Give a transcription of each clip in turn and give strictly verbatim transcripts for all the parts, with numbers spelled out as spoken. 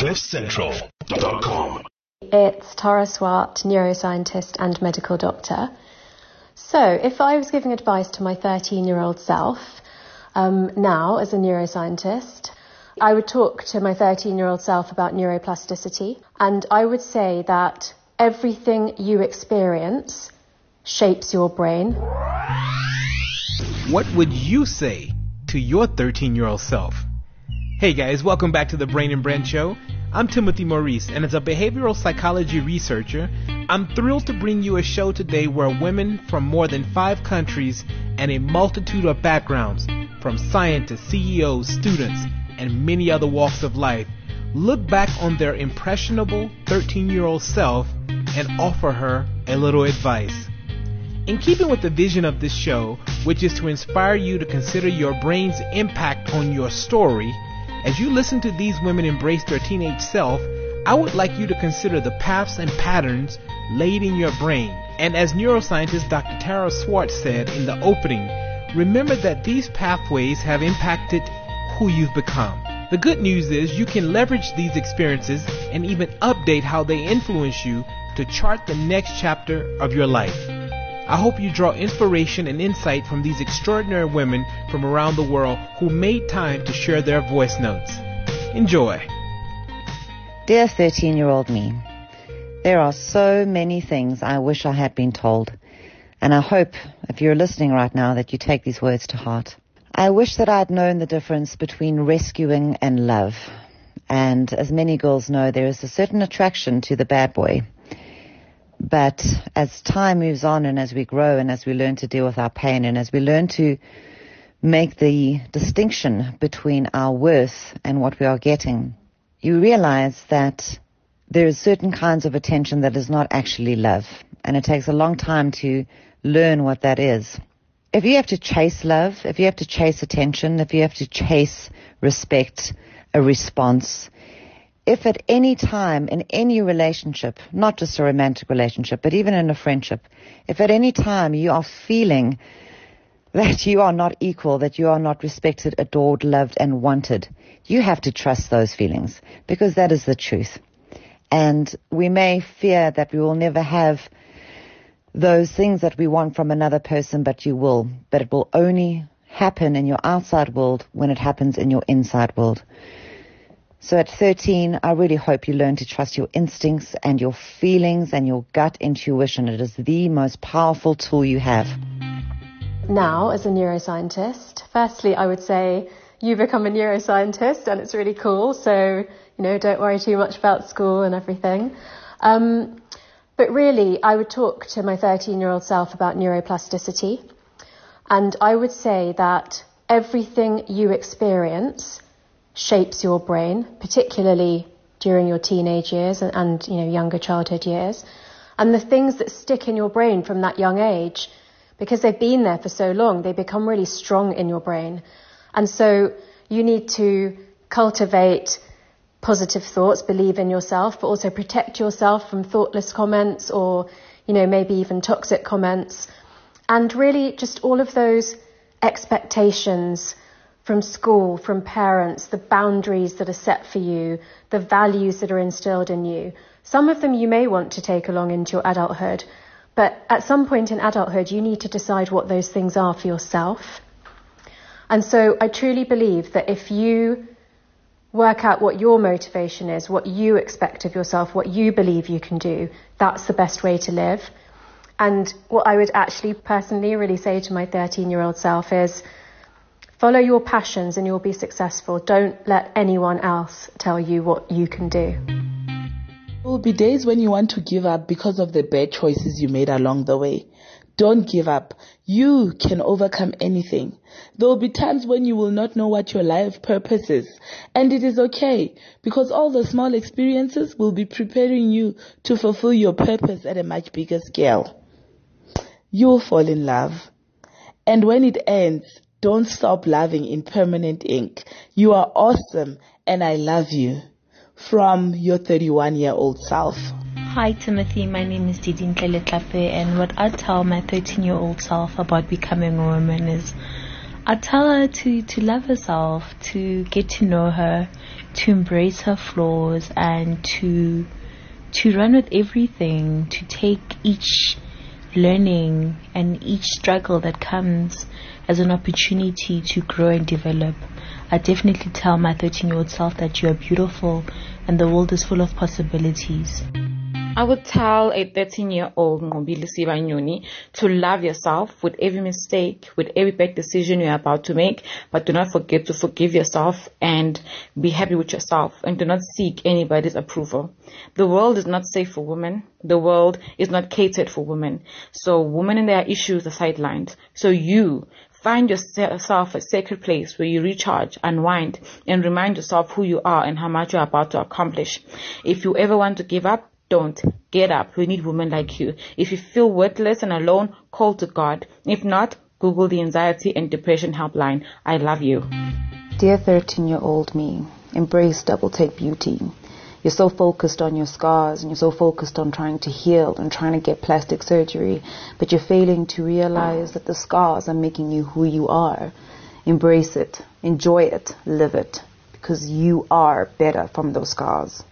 cliff central dot com. It's Tara Swart, neuroscientist and medical doctor. So, if I was giving advice to my thirteen-year-old self, um, now as a neuroscientist, I would talk to my thirteen-year-old self about neuroplasticity, and I would say that everything you experience shapes your brain. What would you say to your thirteen-year-old self? Hey guys, welcome back to the Brain and Brand Show. I'm Timothy Maurice, and as a behavioral psychology researcher, I'm thrilled to bring you a show today where women from more than five countries and a multitude of backgrounds, from scientists, C E Os, students, and many other walks of life, look back on their impressionable thirteen-year-old self and offer her a little advice. In keeping with the vision of this show, which is to inspire you to consider your brain's impact on your story, as you listen to these women embrace their teenage self, I would like you to consider the paths and patterns laid in your brain. And as neuroscientist Doctor Tara Swart said in the opening, remember that these pathways have impacted who you've become. The good news is you can leverage these experiences and even update how they influence you to chart the next chapter of your life. I hope you draw inspiration and insight from these extraordinary women from around the world who made time to share their voice notes. Enjoy. Dear thirteen-year-old me, there are so many things I wish I had been told, and I hope, if you're listening right now, that you take these words to heart. I wish that I'd known the difference between rescuing and love, and as many girls know, there is a certain attraction to the bad boy. But as time moves on and as we grow and as we learn to deal with our pain and as we learn to make the distinction between our worth and what we are getting, you realize that there are certain kinds of attention that is not actually love. And it takes a long time to learn what that is. If you have to chase love, if you have to chase attention, if you have to chase respect, a response, if at any time in any relationship, not just a romantic relationship, but even in a friendship, if at any time you are feeling that you are not equal, that you are not respected, adored, loved, and wanted, you have to trust those feelings, because that is the truth. And we may fear that we will never have those things that we want from another person, but you will. But it will only happen in your outside world when it happens in your inside world. So at thirteen, I really hope you learn to trust your instincts and your feelings and your gut intuition. It is the most powerful tool you have. Now, as a neuroscientist, firstly, I would say you become a neuroscientist and it's really cool. So, you know, don't worry too much about school and everything. Um, but really, I would talk to my thirteen-year-old self about neuroplasticity. And I would say that everything you experience shapes your brain, particularly during your teenage years and, and you know younger childhood years. And the things that stick in your brain from that young age, because they've been there for so long, they become really strong in your brain. And so you need to cultivate positive thoughts, believe in yourself, but also protect yourself from thoughtless comments or, you know, maybe even toxic comments. And really just all of those expectations from school, from parents, the boundaries that are set for you, the values that are instilled in you. Some of them you may want to take along into your adulthood, but at some point in adulthood, you need to decide what those things are for yourself. And so I truly believe that if you work out what your motivation is, what you expect of yourself, what you believe you can do, that's the best way to live. And what I would actually personally really say to my thirteen-year-old self is, follow your passions and you'll be successful. Don't let anyone else tell you what you can do. There will be days when you want to give up because of the bad choices you made along the way. Don't give up. You can overcome anything. There will be times when you will not know what your life purpose is. And it is okay, because all the small experiences will be preparing you to fulfill your purpose at a much bigger scale. You will fall in love. And when it ends, don't stop loving in permanent ink. You are awesome and I love you. From your thirty-one-year-old self. Hi Timothy, my name is Didin Tlape, and what I tell my thirteen-year-old self about becoming a woman is I tell her to, to love herself, to get to know her, to embrace her flaws, and to to run with everything, to take each learning and each struggle that comes as an opportunity to grow and develop. I definitely tell my thirteen-year-old self that you are beautiful and the world is full of possibilities. I would tell a thirteen-year-old Ngobile Sibanyoni to love yourself with every mistake, with every bad decision you're about to make, but do not forget to forgive yourself and be happy with yourself, and do not seek anybody's approval. The world is not safe for women. The world is not catered for women. So women and their issues are sidelined. So you find yourself a sacred place where you recharge, unwind, and remind yourself who you are and how much you're about to accomplish. If you ever want to give up, don't. Get up. We need women like you. If you feel worthless and alone, call to God. If not, Google the Anxiety and Depression Helpline. I love you. Dear thirteen-year-old me, embrace double take beauty. You're so focused on your scars and you're so focused on trying to heal and trying to get plastic surgery, but you're failing to realize that the scars are making you who you are. Embrace it. Enjoy it. Live it. Because you are better from those scars.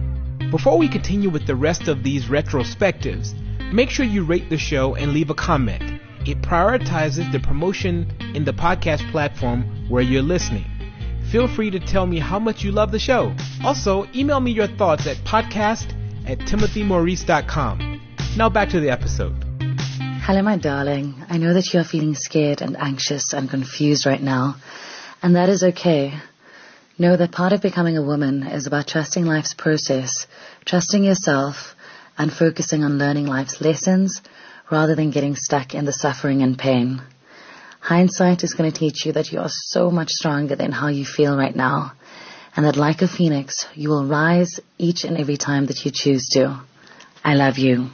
Before we continue with the rest of these retrospectives, make sure you rate the show and leave a comment. It prioritizes the promotion in the podcast platform where you're listening. Feel free to tell me how much you love the show. Also, email me your thoughts at podcast at timothy maurice dot com. Now back to the episode. Hello, my darling. I know that you are feeling scared and anxious and confused right now, and that is okay. Know that part of becoming a woman is about trusting life's process, trusting yourself, and focusing on learning life's lessons rather than getting stuck in the suffering and pain. Hindsight is going to teach you that you are so much stronger than how you feel right now, and that like a phoenix, you will rise each and every time that you choose to. I love you.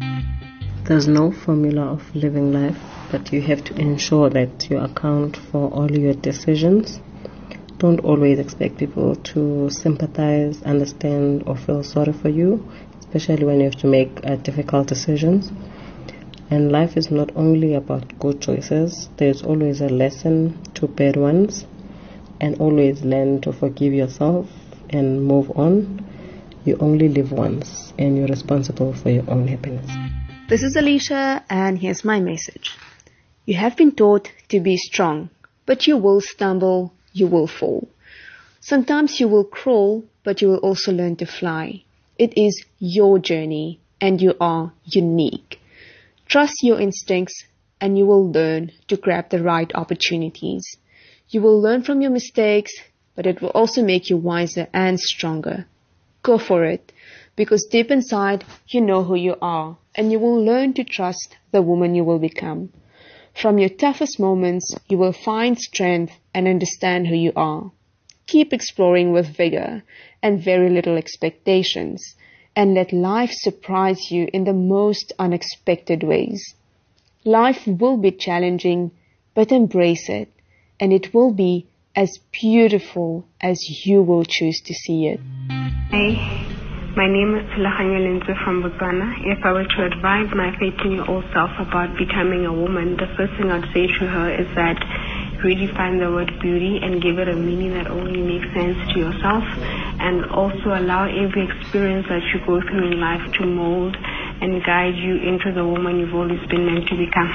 There's no formula of living life, but you have to ensure that you account for all your decisions. Don't always expect people to sympathize, understand, or feel sorry for you, especially when you have to make uh, difficult decisions. And life is not only about good choices. There's always a lesson to bad ones, and always learn to forgive yourself and move on. You only live once, and you're responsible for your own happiness. This is Alicia, and here's my message. You have been taught to be strong, but you will stumble. You will fall. Sometimes you will crawl, but you will also learn to fly. It is your journey, and you are unique. Trust your instincts, and you will learn to grab the right opportunities. You will learn from your mistakes, but it will also make you wiser and stronger. Go for it, because deep inside, you know who you are, and you will learn to trust the woman you will become. From your toughest moments, you will find strength and understand who you are. Keep exploring with vigor and very little expectations, and let life surprise you in the most unexpected ways. Life will be challenging, but embrace it, and it will be as beautiful as you will choose to see it. Hey. My name is Lahanyo Lenzo from Botswana. If I were to advise my thirteen-year-old self about becoming a woman, the first thing I'd say to her is that really find the word beauty and give it a meaning that only makes sense to yourself, and also allow every experience that you go through in life to mold and guide you into the woman you've always been meant to become.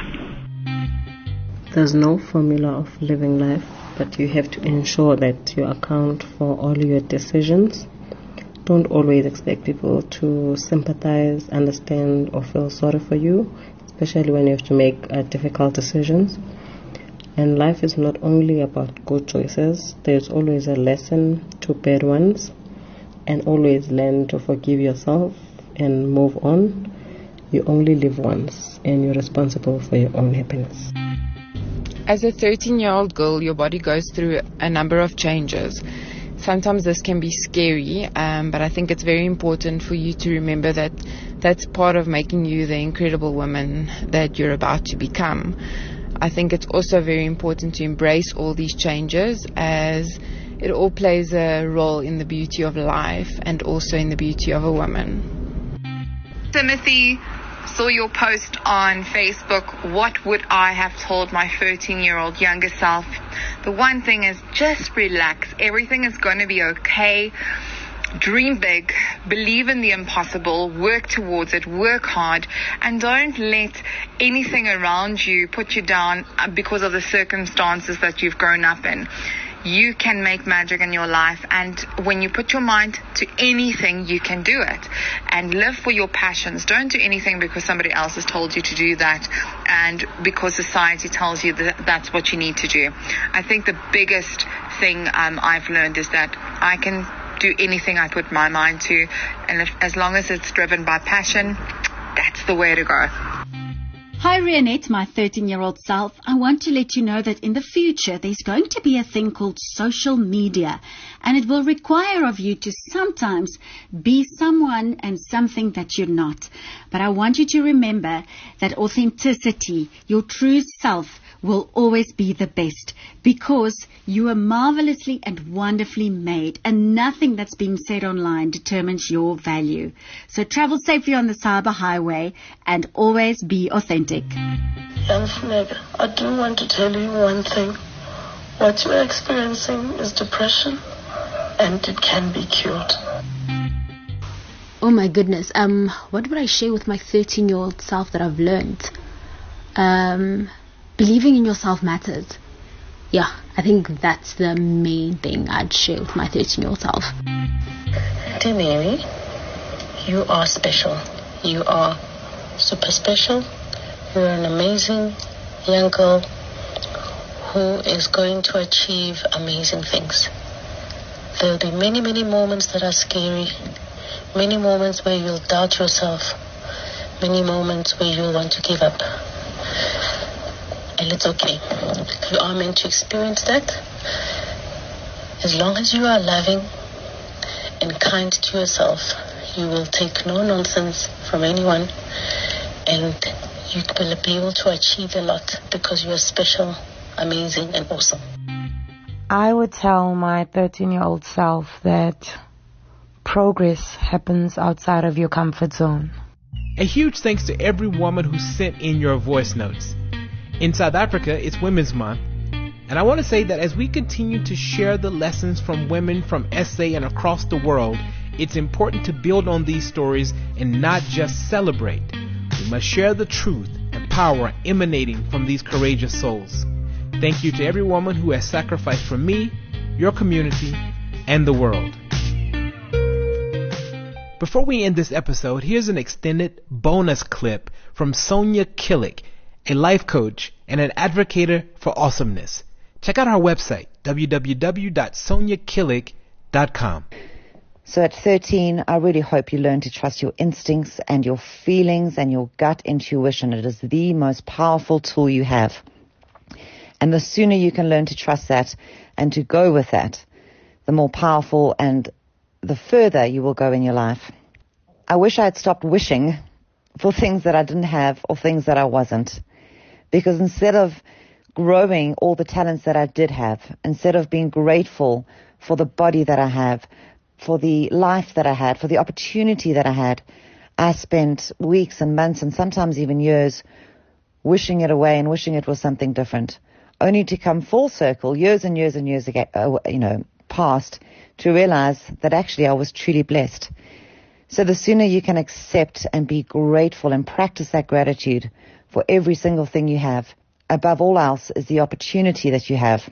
There's no formula of living life, but you have to ensure that you account for all your decisions. Don't always expect people to sympathize, understand, or feel sorry for you, especially when you have to make uh, difficult decisions. And life is not only about good choices. There's always a lesson to bad ones, and always learn to forgive yourself and move on. You only live once, and you're responsible for your own happiness. As a thirteen-year-old girl, your body goes through a number of changes. Sometimes this can be scary, um, but I think it's very important for you to remember that that's part of making you the incredible woman that you're about to become. I think it's also very important to embrace all these changes, as it all plays a role in the beauty of life and also in the beauty of a woman. Timothy, saw your post on Facebook, what would I have told my thirteen-year-old younger self? The one thing is just relax. Everything is going to be okay. Dream big, believe in the impossible, work towards it, work hard, and don't let anything around you put you down because of the circumstances that you've grown up in. You can make magic in your life, and when you put your mind to anything, you can do it. And live for your passions. Don't do anything because somebody else has told you to do that and because society tells you that that's what you need to do. I think the biggest thing um, I've learned is that I can do anything I put my mind to, and if, as long as it's driven by passion, that's the way to go. Hi Rionette, my thirteen-year-old self. I want to let you know that in the future there's going to be a thing called social media, and it will require of you to sometimes be someone and something that you're not. But I want you to remember that authenticity, your true self, will always be the best, because you are marvelously and wonderfully made, and nothing that's being said online determines your value. So travel safely on the cyber highway and always be authentic. Young Funeka, I do want to tell you one thing. What you're experiencing is depression, and it can be cured. Oh my goodness, um, what would I share with my thirteen-year-old self that I've learned? Um... Believing in yourself matters. Yeah, I think that's the main thing I'd share with my thirteen-year-old self. Dear Mary, you are special. You are super special. You're an amazing young girl who is going to achieve amazing things. There'll be many, many moments that are scary. Many moments where you'll doubt yourself. Many moments where you'll want to give up. And it's okay. You are meant to experience that. As long as you are loving and kind to yourself, you will take no nonsense from anyone, and you will be able to achieve a lot because you are special, amazing, and awesome. I would tell my thirteen-year-old self that progress happens outside of your comfort zone. A huge thanks to every woman who sent in your voice notes. In South Africa, it's Women's Month, and I want to say that as we continue to share the lessons from women from S A and across the world, it's important to build on these stories and not just celebrate. We must share the truth and power emanating from these courageous souls. Thank you to every woman who has sacrificed for me, your community, and the world. Before we end this episode, here's an extended bonus clip from Sonia Killick, a life coach and an advocate for awesomeness. Check out our website, w w w dot sonia killick dot com. So at thirteen, I really hope you learn to trust your instincts and your feelings and your gut intuition. It is the most powerful tool you have. And the sooner you can learn to trust that and to go with that, the more powerful and the further you will go in your life. I wish I had stopped wishing for things that I didn't have or things that I wasn't. Because instead of growing all the talents that I did have, instead of being grateful for the body that I have, for the life that I had, for the opportunity that I had, I spent weeks and months and sometimes even years wishing it away and wishing it was something different, only to come full circle years and years and years ago, you know, past, to realize that actually I was truly blessed. So the sooner you can accept and be grateful and practice that gratitude for every single thing you have, above all else is the opportunity that you have,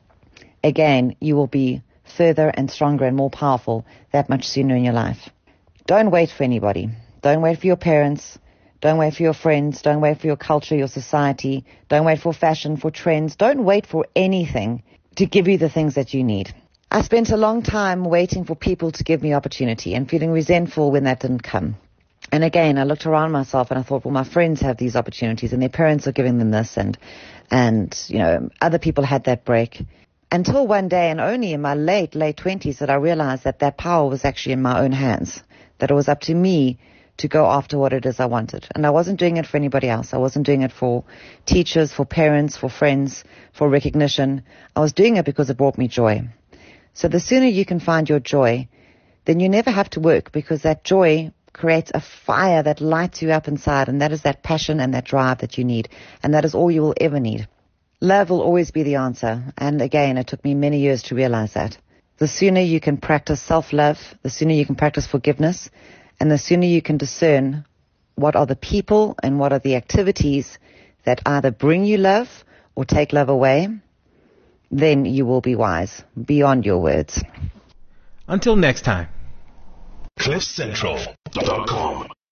again, you will be further and stronger and more powerful that much sooner in your life. Don't wait for anybody. Don't wait for your parents. Don't wait for your friends. Don't wait for your culture, your society. Don't wait for fashion, for trends. Don't wait for anything to give you the things that you need. I spent a long time waiting for people to give me opportunity and feeling resentful when that didn't come. And again, I looked around myself and I thought, well, my friends have these opportunities and their parents are giving them this, and, and, you know, other people had that break. Until one day, and only in my late, late twenties, that I realized that that power was actually in my own hands, that it was up to me to go after what it is I wanted. And I wasn't doing it for anybody else. I wasn't doing it for teachers, for parents, for friends, for recognition. I was doing it because it brought me joy. So the sooner you can find your joy, then you never have to work, because that joy creates a fire that lights you up inside, and that is that passion and that drive that you need, and that is all you will ever need. Love will always be the answer, and again, it took me many years to realize that. The sooner you can practice self-love, the sooner you can practice forgiveness, and the sooner you can discern what are the people and what are the activities that either bring you love or take love away, then you will be wise beyond your words. Until next time. cliff central dot com